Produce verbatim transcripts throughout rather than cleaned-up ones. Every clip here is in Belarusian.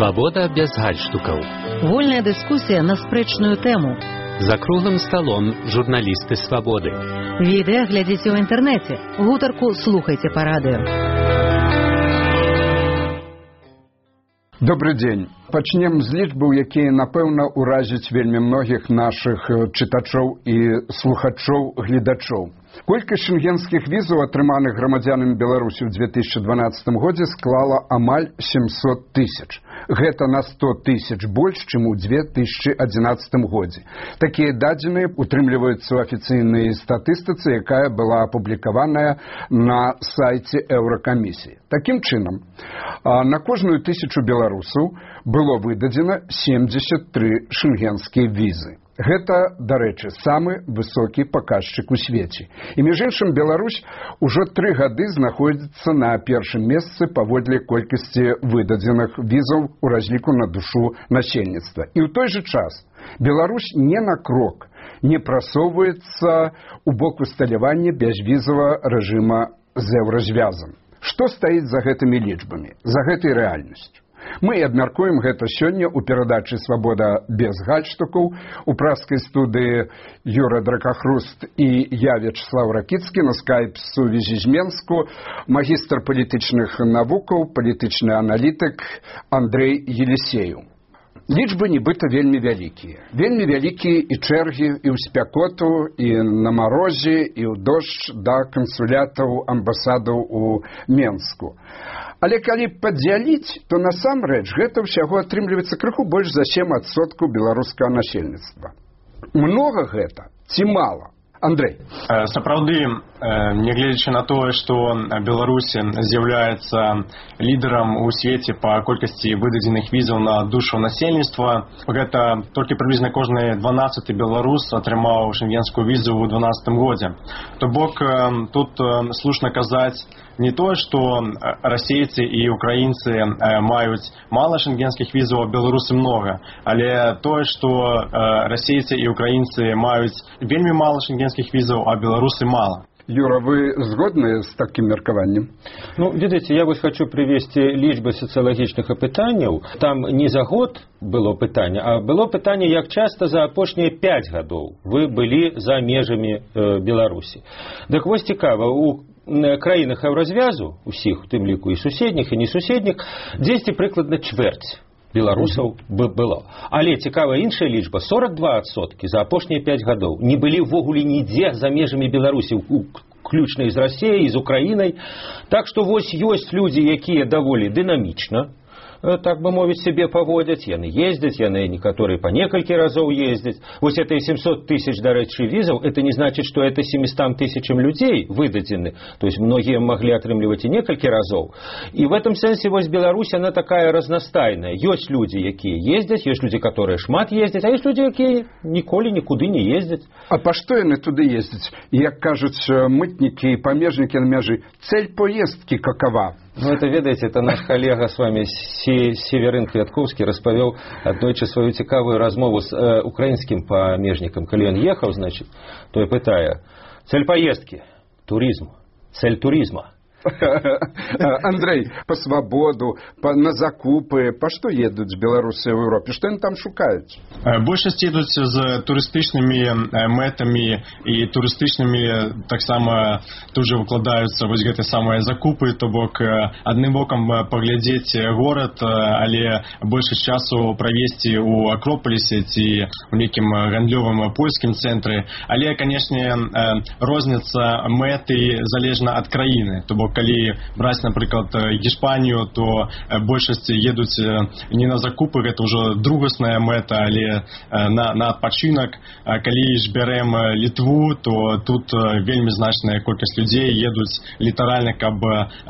Свабода без гальштукаў. Вольная дыскусія на спрэчную тэму. За круглым сталом журналісты свабоды. Відэа глядзіце ў інтэрнэце. Гутарку слухайце па радыё. Добрый дзень. Пачнем з лічбаў, якія, напэўна, уразяць вельмі многіх нашых чытачоў і слухачоў, гледачоў. Колькасць шэнгенскіх візаў, атрыманых грамадзянамі Беларусі ў две тысячы дванаццатым годзе, склала амаль сямьсот тысяч. Гэта на сто тысяч больш, чым у две тысячы адзінаццатым годзе. Такія дадзеныя утрымліваюцца ў афіцыйнай статыстыцы, якая была апублікаваная на сайце Еўракамісіі. Такім чынам, на кожную тысячу беларусаў было выдадзена семьдесят три шэнгенскія візы. Гэта, дарэчы, самы высокі паказчык у свеце. І, між іншым, Беларусь ужо тры гады знаходзіцца на першым месцы паводле колькасці выдадзеных візаў у разліку на душу насельніцтва. І ў той жа час Беларусь не на крок не прасоўваецца ў бок усталявання бязвізавага рэжыма з еўразвязам. Што стаіць за гэтымі лічбамі, за гэтай рэальнасцю? Мы абмяркуем гэта сёння ў перадачы «Свабода без гальштукаў». У праскай студыі Юра Дракахруст і я, Вячеслав Ракіцкі, на скайп-сувязі з Менску, магістр палітычных навукаў, палітычны аналітык Андрэй Елісееў. Лічбы нібыта вельмі вялікія. Вельмі вялікія і чэргі, і ў спякоту, і на марозе, і ў дождж да кансулятаў амбасадаў у Менску. Але калі падзяліць, то насамрэч гэта ўсяго атрымліваецца крыху больш за сем адсоткаў беларускага насельніцтва. Многа гэта ці мала? Андрэй. Сапраўды, нягледзячы на тое, што Беларусь з'яўляецца лідарам у свеце па колькасці выдадзеных візаў на душу насельніцтва, гэта толькі прыблізна кожны дванаццаты беларус атрымаў шэнгенскую візу ў дванаццатым годзе. То бок, тут слушна казаць не тое, што расейцы і украінцы маюць мала шэнгенскіх візаў, а беларусы многа, але тое, што расейцы і украінцы маюць вельмі мала шэнгенскіх візаў, а беларусы мало. Юра, вы згодны з таким меркаваннем? Ну, видите, я вось хочу привести лічбы сацыялагічных апытанняў. Там не за год было пытанне, а было пытанне, як часто за апошнія пяць гадоў вы былі за межамі э, Беларусі. Так вось цікава, у краінах еўразвязу, усіх, у тым ліку і суседніх, і не суседніх, дзесьці прыкладна чвэрць беларусаў бы было. Але цікавая іншая лічба, сорок два адсоткі за апошнія пяць гадоў не былі ўвогуле нідзе за межамі Беларусі, уключна з Расіяй, з Украінай. Так што вось ёсць людзі, якія даволі дынамічна, так бы мовіць, себе паводзяць, яны ездзяць, яны некаторыя па некалькі разоў ездзяць. Вось это семьсот тысяч, дарэчы, візаў, это не значит, что это семьсот тысячам людзей выдадзены. То есть многие могли атрымліваць і некалькі разоў. И в этом сенсе вось Беларусь, она такая разнастайная. Ёсць людзі, якія ездзяць, ёсць людзі, которые шмат ездзяць, а ёсць людзі, якія ніколі нікуды не ездзяць. А па што яны туды ездзяць? Як кажуць мытнікі і памежнікі на мяжы, цель поездкі какова? Ну, это, ведаеце, это наш калега с вами Северын Квятковскі распавёў аднойчы сваю цікавую размову з э, украінскім памежнікам. Калі ён ехаў, значит, то і пытае: цель поездки — туризм, цель туризма. Андрей, по свабоду, по, на закупы, па што едуць беларусы ў Еўропе? Што яны там шукаюць? Большасць едуць з турыстычнымі мэтамі і турыстычнымі таксама тут же выкладаюцца вось гэтыя самыя закупы, то бок адным бокам паглядзець горад, але большасць часу правесці ў Акропалісе ці ў нейкім гандлёвым польскім цэнтры. Але, канешне, розніца мэты залежна ад краіны. То бок, калі браць, напрыклад, Гішпанію, то большасць едуць не на закупы, гэта ўжо другасная мэта, але на, на адпачынак. Калі ж бярэм Літву, то тут вельмі значная колькасць людзей едуць літаральна, каб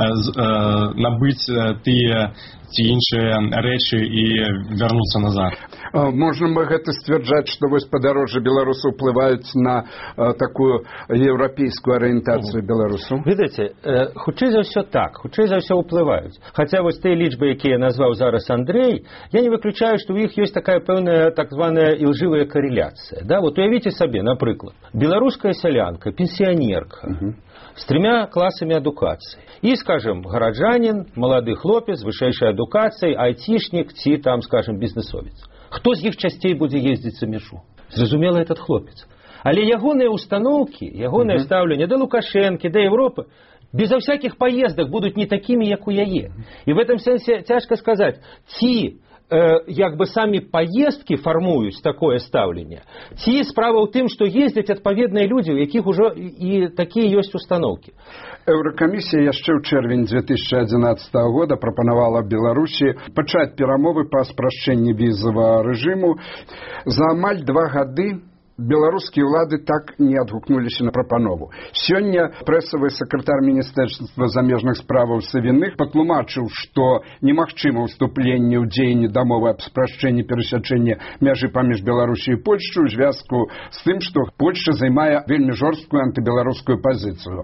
набыць тыя ці іншыя рэчы і вярнуцца назад. Можна мы гэта сцвярджаць, што вось падарожжа беларусаў уплываюць на а, такую еўрапейскую арыентацыю беларусаў? Ведаеце, э, хутчэй за ўсё так, хутчэй за ўсё уплываюць. Хаця вось тыя лічбы, якія назваў зараз Андрэй, я не выключаю, што ў іх ёсць такая пэўная так званая ілжывая карэляцыя. Да? Вот уявіце сабе, напрыклад, беларуская сялянка, пенсіянерка, uh-huh. с тремя классами адукации. И, скажем, горожанин, молодой хлопец, высшейшей адукацыяй, айцішнік ці там, скажем, бізнесовец. Хто з іх часцей будзе ездзіць за мяжу? Зразумела, этот хлопец. Але ягоныя установкі, ягонае mm-hmm. стаўленне да Лукашэнкі, да Европы безо всяких поездок будут не такими, як у яе. И в этом сенсе тяжко сказать, ці як бы самі поездки фармуюць такое стаўленне, ці справа ў тым, што ездзяць адпаведныя людзі, у якіх ужо і такія ёсць установкі. Еўракамісія яшчэ ў чэрвень две тысячи одиннадцатого года прапанавала Беларусі пачаць перамовы па спрашчэнні візавага рэжыму. За амаль два гады беларускія ўлады так не адгукнуліся на прапанову. Сёння прэсавы сакратар Міністэрства замежных справаў Савіных патлумачыў, што немагчыма ўступленне ў дзеянні дамовы аб спрашчэнні перасячэння мяжы паміж Беларусі і Польшчай у звязку з тым, што Польшча займае вельмі жорсткую антыбеларускую пазіцыю.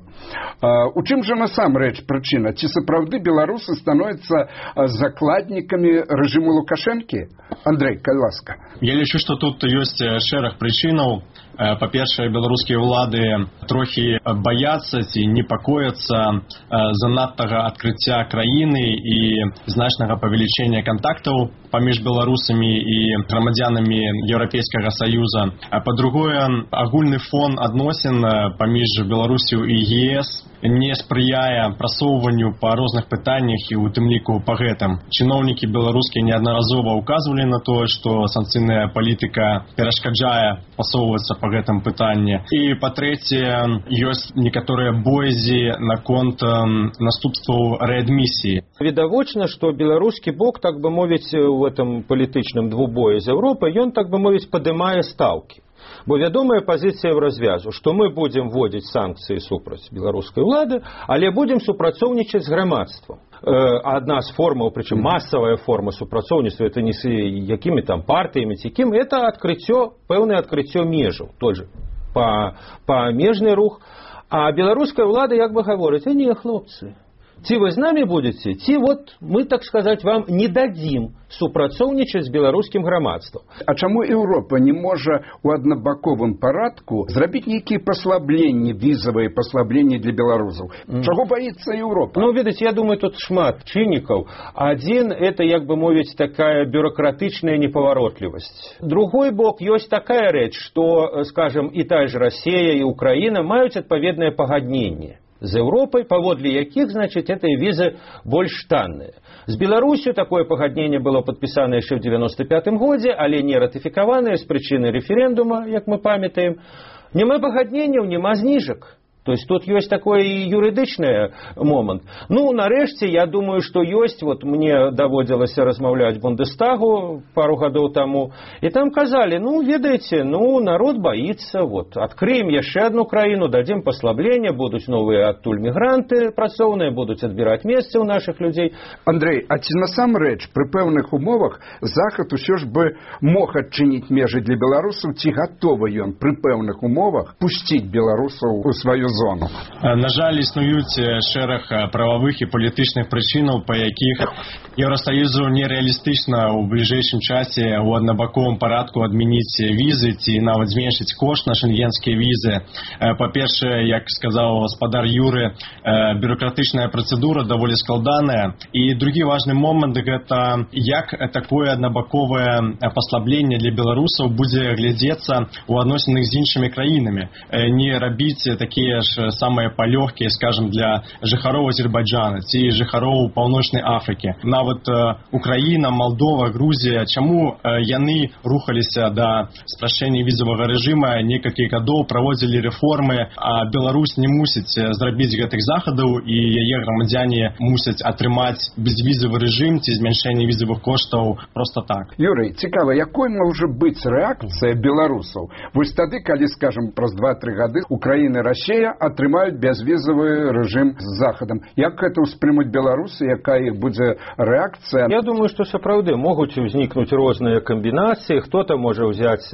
У чым жа насамрэч прычына? Ці сапраўды беларусы становяцца закладнікамі рэжыму Лукашэнкі? Андрей, калі ласка. Я лічу, што тут ёсць шэраг прычынаў. Па-першае, беларускія ўлады трохі баяцца ці непакояцца занадтага адкрыцця краіны і значнага павелічэння кантактаў паміж беларусамі і грамадзянамі Еўрапейскага Саюза. Па-другое, агульны фон адносін паміж Беларусю і ЕС не спрыяе прасоўванню па розных пытаннях і у тым ліку па гэтым. Чыноўнікі беларускія неаднаразова указвалі на тое, што санкцыйная палітыка перашкаджае пасоўвацца па гэтым пытанні. І па-трэцяе, ёсць некаторыя боязі наконт наступстваў рэадмісіі. Відавочна, што беларускі бок, так бы мовіць, у гэтым палітычным двубоі з Еўропай, ён, так бы мовіць, падымае стаўкі. Бо вядомая пазіцыя в развязу, што мы будзем вводзіць санкцыі супраць беларускай улады, але будзем супрацоўнічаць з грамадствам. Адна з формаў, прычым масавая форма супрацоўніцтва, это не з якімі там партыямі ці кім, это адкрыццё, пэўнае адкрыццё межаў, той же па, па межны рух. А беларуская ўлада як бы гаворыць: а не, хлопцы, ці вы з намі будзеце, ці вот мы, так сказаць, вам не дадзім супрацоўнічаць з беларускім грамадствам. А чаму Еўропа не можа ў аднабаковым парадку зрабіць нейкія паслабленні, візавыя паслабленні для беларусаў? Mm. Чаго баіцца Еўропа? Ну, ведаць, я думаю, тут шмат чыннікаў. Адзін, это, як бы мовіць, такая бюрократычная непаваротлівасць. Другой бок, ёсць такая рэч, што, скажем, і та ж Расія, і Украіна маюць адпаведнае пагадненне з Еўропай, паводле якіх, значыць, гэтыя візы больш танныя. З Беларусю такое пагадненне было падпісана яшчэ ў девяносто пятым годзе, але не ратыфікаванае з прычыны рэферэндума, як мы памятаем. Няма пагадненняў, няма зніжак. То есть тут ёсць такой юрыдычны момант. Ну, нарэшце, я думаю, што ёсць, вот мне даводзілася размаўляць Бундестагу пару гадоў таму, і там казалі: ну, ведаеце, ну, народ баіцца, вот, адкрыем яшчэ адну краіну, дадзім паслабленне, будуць новыя адтуль мігранты працоўныя, будуць адбіраць месцы ў нашых людзей. Андрей, а ці насамрэч пры пэўных умовах Захад усё ж бы мог адчыніць межы для беларусаў, ці гатовы ён пры пэўных умовах пусціць беларусаў у сваю зону? На жаль, існуюць шэраг прававых і палітычных прычынаў, па якіх Еўрасаюзу нереалістычна ў бліжэйшым часе ў аднабаковым парадку адмяніць візы ці нават зменшыць кошт на шенгенскія візы. Па-першае, як сказаў гаспадар Юры, бюрократычная працэдура даволі складаная. І другі важны момант — гэта як такое аднабаковае паслабленне для беларусаў будзе глядзецца ў адносінах з іншымі краінамі. Не рабіць такія ж самыя палёгкія, скажем, для жыхароў Азербайджана ці жыхароў Паўночнай Афрыкі. Нават Украіна, Малдова, Грузія, чаму яны рухаліся да спрашчэння візавага рэжыма некалькі гадоў, праводзілі рэформы, а Беларусь не мусіць зрабіць гэтых захадаў, і яе грамадзяне мусяць атрымаць безвізавы рэжым ці змяншэнне візавых коштаў проста так. Юрый, цікава, якой можа быць рэакцыя беларусаў? Вось тады, калі, скажем, праз два-тры гады Украіна і Расія атрымаюць бязвізавы рэжым з Захадам. Як гэта ўспрымуць беларусы, якая іх будзе рэакцыя? Я думаю, што сапраўды могуць узнікнуць розныя камбінацыі. Хто-то можа ўзяць,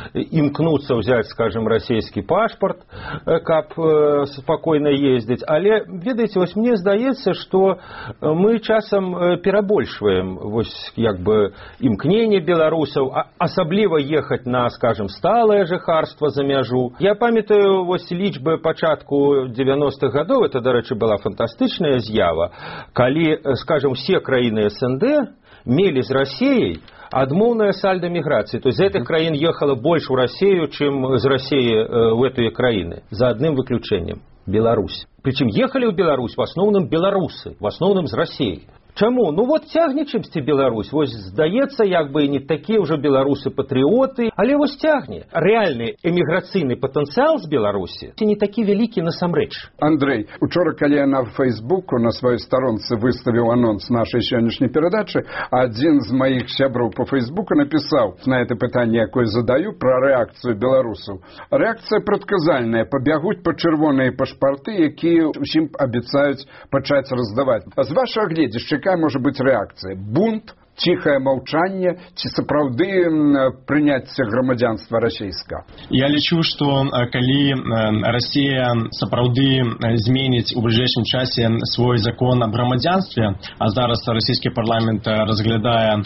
імкнуцца ўзяць, скажем, расійскі пашпарт, каб спакойна ездзіць. Але, ведаеце, вось мне здаецца, што мы часам перабольшваем вось як бы імкненне беларусаў, асабліва ехаць на, скажем, сталае жыхарства за мяжу. Я памятаю вось лічбы пачатку пачатку девяностых гадоў, это, дарэчы, была фантастычная з'ява, калі, скажем, все краіны эс эн дэ мелі з Расіяй адмоўная сальда міграцыі. То есть з гэтых краін ехала больш у Расію, чым з Расіі в гэтыя краіны. За адным выключэннем. Беларусь. Причем ехали в Беларусь в основном белорусы, в основном з Россией. Чаму? Ну вот цягне чымсьці Беларусь. Вось здаецца, як бы не такія ўжо беларусы-патрыоты, але вось цягне. Рэальны эміграцыйны патэнцыял з Беларусі не такі вялікі насамрэч. Андрей, учора, калі я на Фейсбуку на сваёй старонцы выставіў анонс нашай сённяшняй перадачы, адзін з маіх сяброў по Фейсбуку напісаў на это пытанне, якое задаю, пра рэакцыю беларусаў. Рэакцыя прадказальная, пабягуць па чырвоныя пашпарты, якія ўсім абяцаюць пачаць раздаваць. З вашага гледзяшча, какая может быть реакция? Бунт, тихое молчание, ці сапраўды прыняцце грамадзянства расійскага? Я лічу, што калі Расія сапраўды зменіць у бліжэйшым часе свой закон аб грамадзянстве, а зараз расійскі парламент разглядае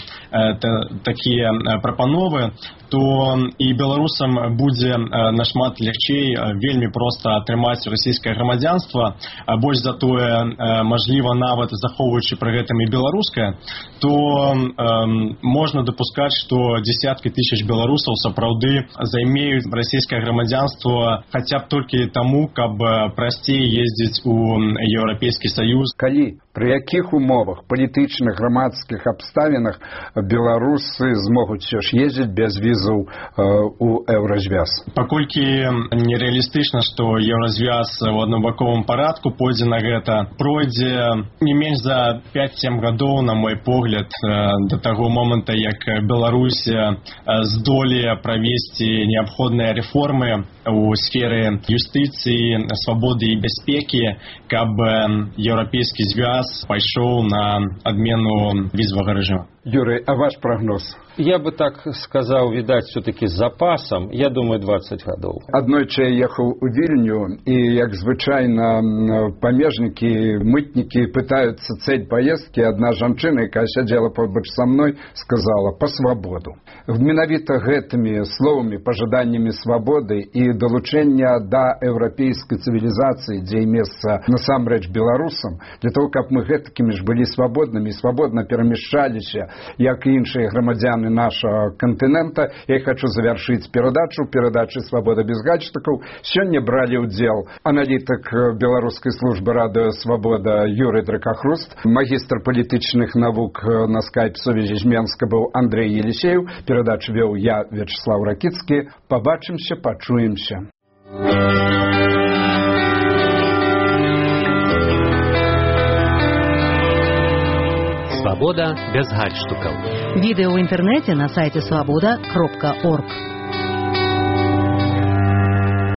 такія прапановы, то і беларусам будзе нашмат лягчэй вельмі проста атрымаць расійскае грамадзянства, а больш за тое, мажліва, нават захоўваючы пры гэтым і беларускае, то можно допускать, что десятки тысяч белорусов сапраўды займеют российское громадянство хотя бы только тому, каб простей ездить у Европейский Союз. Калі, при яких умовах, політичных, громадских обставинах белорусы змогуць все ж ездить без визу у Еврозвяз? Паколькі нереалістычна, что Еврозвяз в однобаковым порядку пойдзе на гэта, пройдзе не менш за пять-семь гадоў, на мой погляд, до того момента, як Беларусь здолее правесці неабходныя рэформы у сферы юстыцыі, свабоды і бяспекі, каб Еўрапейскі звяз пайшоў на адмену візавага рэжыму. Юрий, а ваш прогноз? Я бы так сказал, видать, все-таки с запасом, я думаю, двадцать гадоў. Аднойчы я ехал у Вильню, и, як звычайно, памежники, мытники пытаются цель поездки. Одна жанчына, якая сядзела побач со мной, сказала: по свободу. Менавіта гэтымі словамі, пожаданнями свободы и долучэння до европейской цивилизации, дзе месца насамрэч беларусам, для того, каб мы гэтакімі ж былі свободными, свободно перамяшчаліся, як і іншыя грамадзяны нашего континента. Я хочу завершить передачу, передачи «Свобода без гаджетиков». Сегодня брали удел аналитик белорусской службы радио «Свобода» Юрий Дракохруст, магистр политичных наук на скайп-совязи з Менска был Андрей Елисеев. Передачу вел я, Вячеслав Ракицкий. Побачимся, почуемся. Свобода без гальштукаў. Відэо ў інтэрнэце на сайце свабода кропка орг.